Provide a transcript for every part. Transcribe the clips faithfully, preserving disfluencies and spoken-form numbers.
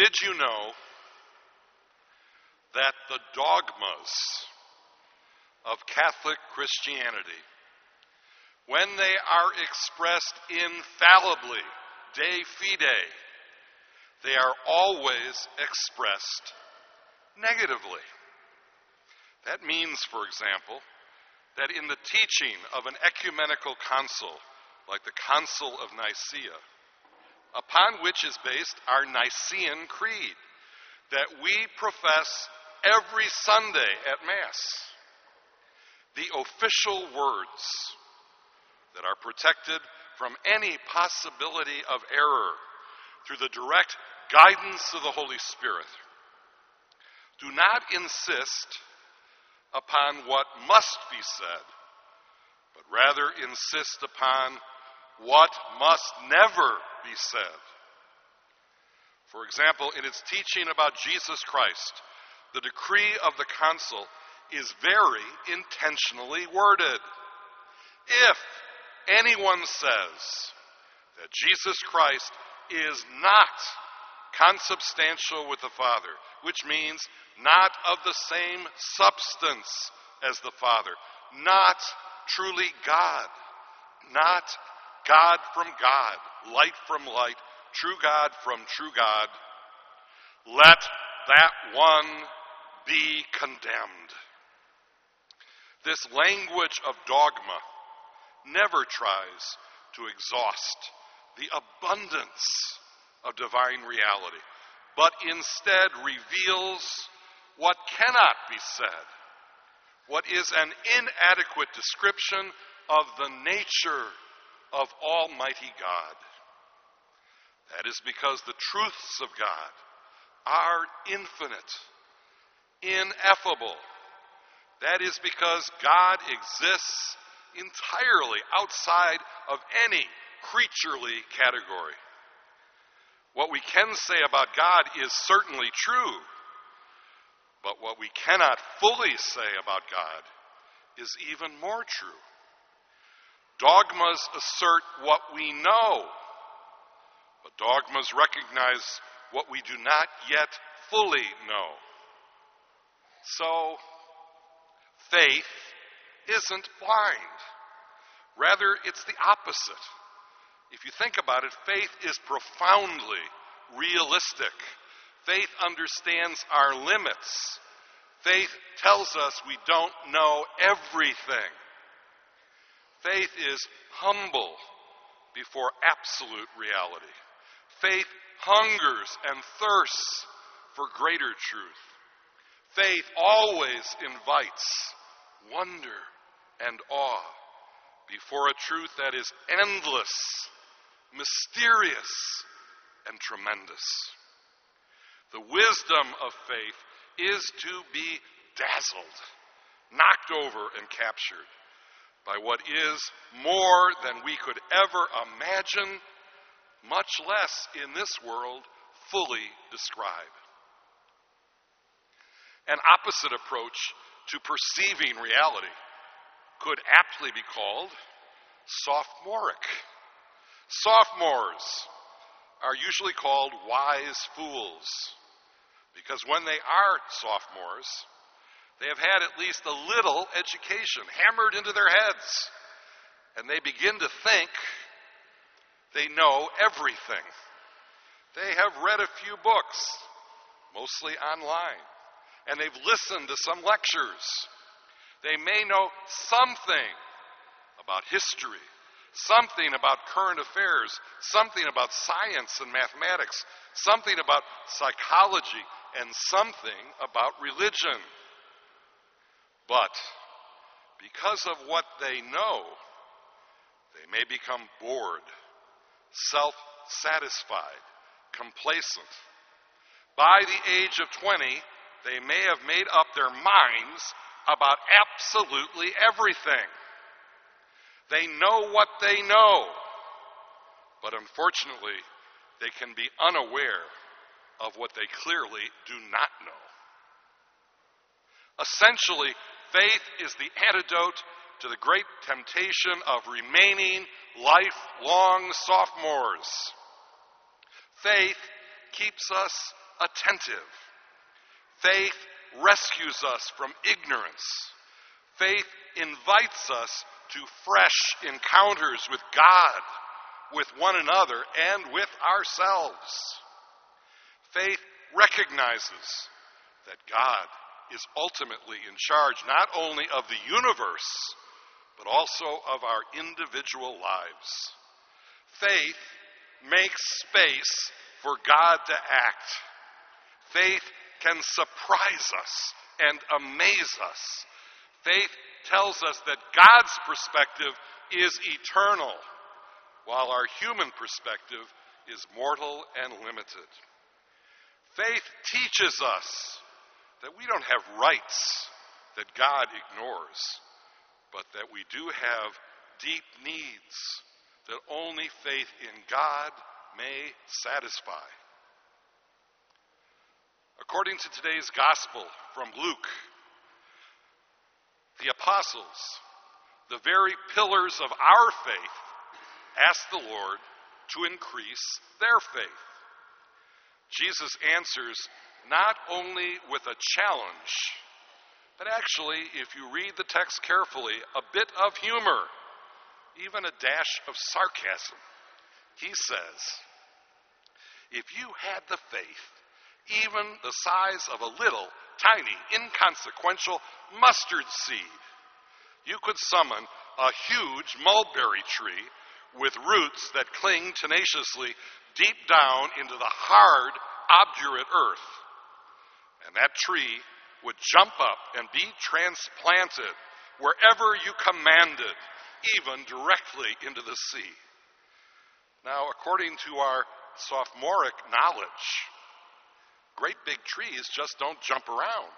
Did you know that the dogmas of Catholic Christianity, when they are expressed infallibly, de fide, they are always expressed negatively? That means, for example, that in the teaching of an ecumenical council, like the Council of Nicaea, upon which is based our Nicene Creed, that we profess every Sunday at Mass, the official words that are protected from any possibility of error through the direct guidance of the Holy Spirit, do not insist upon what must be said, but rather insist upon what must never be said. For example, in its teaching about Jesus Christ, the decree of the council is very intentionally worded. If anyone says that Jesus Christ is not consubstantial with the Father, which means not of the same substance as the Father, not truly God, not God from God, light from light, true God from true God, let that one be condemned. This language of dogma never tries to exhaust the abundance of divine reality, but instead reveals what cannot be said, what is an inadequate description of the nature of Almighty God. That is because the truths of God are infinite, ineffable. That is because God exists entirely outside of any creaturely category. What we can say about God is certainly true, but what we cannot fully say about God is even more true. Dogmas assert what we know, but dogmas recognize what we do not yet fully know. So, faith isn't blind. Rather, it's the opposite. If you think about it, faith is profoundly realistic. Faith understands our limits. Faith tells us we don't know everything. Faith is humble before absolute reality. Faith hungers and thirsts for greater truth. Faith always invites wonder and awe before a truth that is endless, mysterious, and tremendous. The wisdom of faith is to be dazzled, knocked over, and captured by what is more than we could ever imagine, much less in this world fully describe. An opposite approach to perceiving reality could aptly be called sophomoric. Sophomores are usually called wise fools because when they are sophomores, they have had at least a little education hammered into their heads, and they begin to think they know everything. They have read a few books, mostly online, and they've listened to some lectures. They may know something about history, something about current affairs, something about science and mathematics, something about psychology, and something about religion. But because of what they know, they may become bored, self-satisfied, complacent. By the age of twenty, they may have made up their minds about absolutely everything. They know what they know, but unfortunately, they can be unaware of what they clearly do not know. Essentially, faith is the antidote to the great temptation of remaining lifelong sophomores. Faith keeps us attentive. Faith rescues us from ignorance. Faith invites us to fresh encounters with God, with one another, and with ourselves. Faith recognizes that God is ultimately in charge not only of the universe, but also of our individual lives. Faith makes space for God to act. Faith can surprise us and amaze us. Faith tells us that God's perspective is eternal, while our human perspective is mortal and limited. Faith teaches us that we don't have rights that God ignores, but that we do have deep needs that only faith in God may satisfy. According to today's gospel from Luke, the apostles, the very pillars of our faith, asked the Lord to increase their faith. Jesus answers not only with a challenge, but actually, if you read the text carefully, a bit of humor, even a dash of sarcasm. He says, if you had the faith, even the size of a little, tiny, inconsequential mustard seed, you could summon a huge mulberry tree with roots that cling tenaciously deep down into the hard, obdurate earth. And that tree would jump up and be transplanted wherever you commanded, even directly into the sea. Now, according to our sophomoric knowledge, great big trees just don't jump around.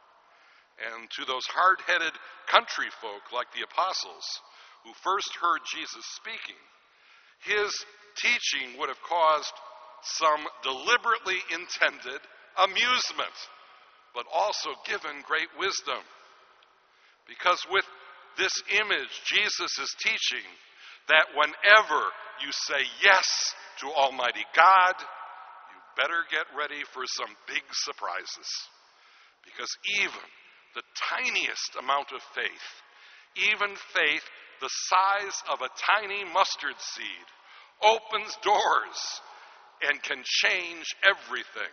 And to those hard-headed country folk like the apostles who first heard Jesus speaking, his teaching would have caused some deliberately intended amusement, but also given great wisdom. Because with this image, Jesus is teaching that whenever you say yes to Almighty God, you better get ready for some big surprises. Because even the tiniest amount of faith, even faith the size of a tiny mustard seed, opens doors and can change everything.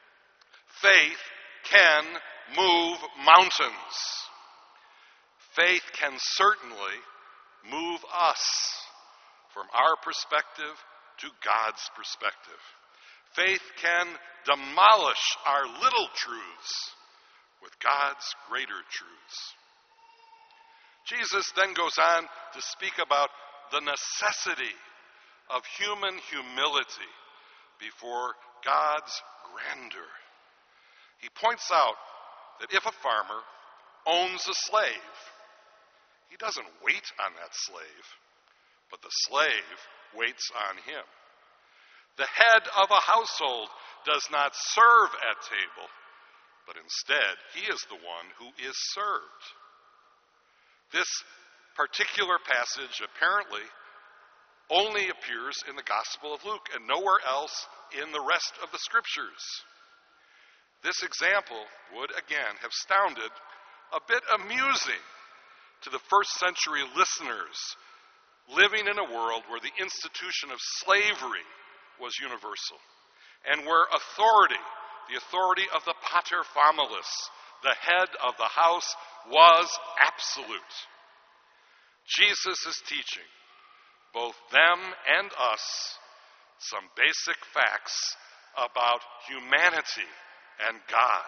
Faith can move mountains. Faith can certainly move us from our perspective to God's perspective. Faith can demolish our little truths with God's greater truths. Jesus then goes on to speak about the necessity of human humility before God's grandeur. He points out that if a farmer owns a slave, he doesn't wait on that slave, but the slave waits on him. The head of a household does not serve at table, but instead he is the one who is served. This particular passage apparently only appears in the Gospel of Luke and nowhere else in the rest of the Scriptures. This example would again have sounded a bit amusing to the first century listeners living in a world where the institution of slavery was universal and where authority, the authority of the pater familis, the head of the house, was absolute. Jesus is teaching both them and us some basic facts about humanity and God.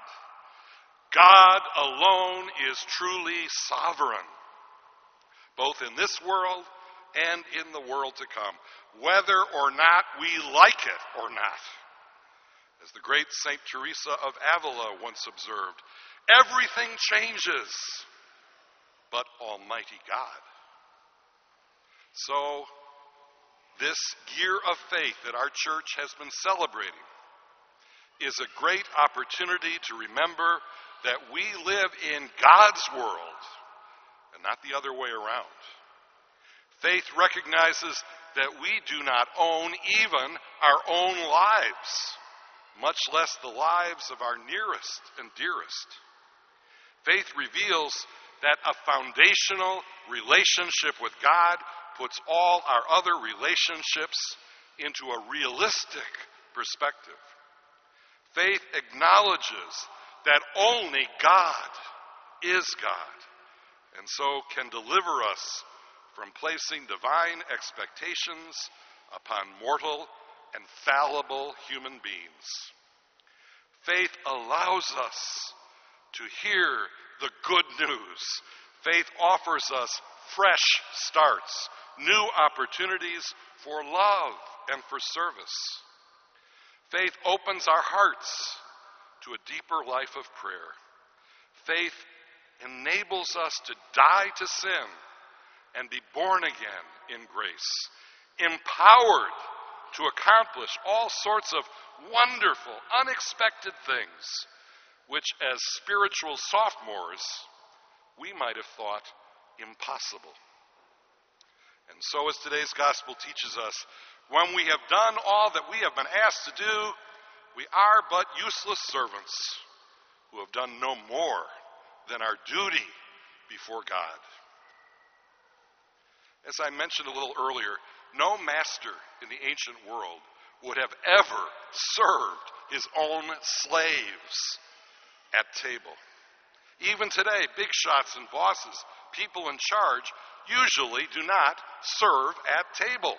God alone is truly sovereign, both in this world and in the world to come, whether or not we like it or not. As the great Saint Teresa of Avila once observed, everything changes, but Almighty God. So, this year of faith that our church has been celebrating is a great opportunity to remember that we live in God's world and not the other way around. Faith recognizes that we do not own even our own lives, much less the lives of our nearest and dearest. Faith reveals that a foundational relationship with God puts all our other relationships into a realistic perspective. Faith acknowledges that only God is God, and so can deliver us from placing divine expectations upon mortal and fallible human beings. Faith allows us to hear the good news. Faith offers us fresh starts, new opportunities for love and for service. Faith opens our hearts to a deeper life of prayer. Faith enables us to die to sin and be born again in grace, empowered to accomplish all sorts of wonderful, unexpected things, which as spiritual sophomores, we might have thought impossible. And so as today's gospel teaches us, when we have done all that we have been asked to do, we are but useless servants who have done no more than our duty before God. As I mentioned a little earlier, no master in the ancient world would have ever served his own slaves at table. Even today, big shots and bosses, people in charge, usually do not serve at table.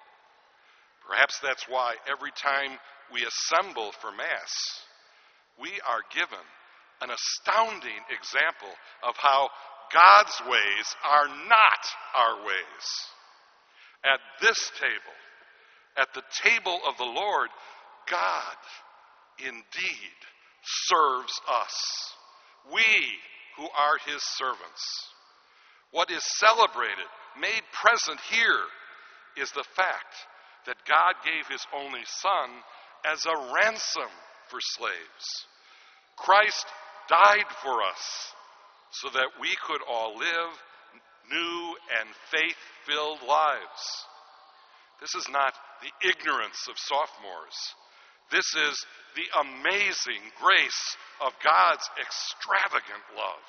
Perhaps that's why every time we assemble for Mass, we are given an astounding example of how God's ways are not our ways. At this table, at the table of the Lord, God indeed serves us, we who are his servants. What is celebrated, made present here, is the fact that God gave his only Son as a ransom for slaves. Christ died for us so that we could all live new and faith-filled lives. This is not the ignorance of sophomores. This is the amazing grace of God's extravagant love.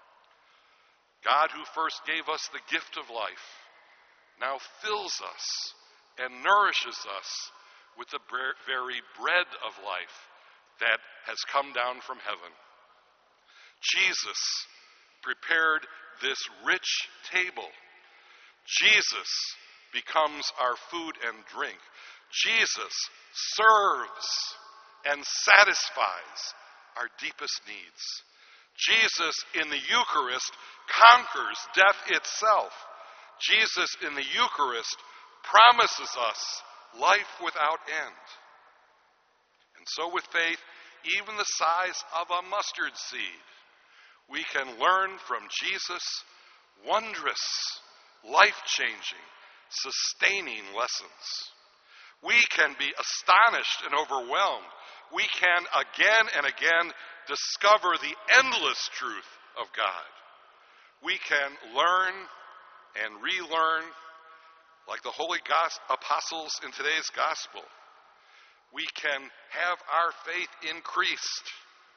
God, who first gave us the gift of life, now fills us and nourishes us with the very bread of life that has come down from heaven. Jesus prepared this rich table. Jesus becomes our food and drink. Jesus serves and satisfies our deepest needs. Jesus in the Eucharist conquers death itself. Jesus in the Eucharist promises us life without end. And so with faith, even the size of a mustard seed, we can learn from Jesus wondrous, life-changing, sustaining lessons. We can be astonished and overwhelmed. We can again and again discover the endless truth of God. We can learn and relearn, like the holy apostles in today's gospel. We can have our faith increased.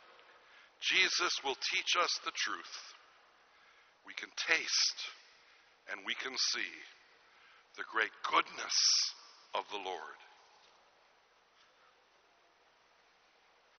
Jesus will teach us the truth. We can taste and we can see the great goodness of the Lord.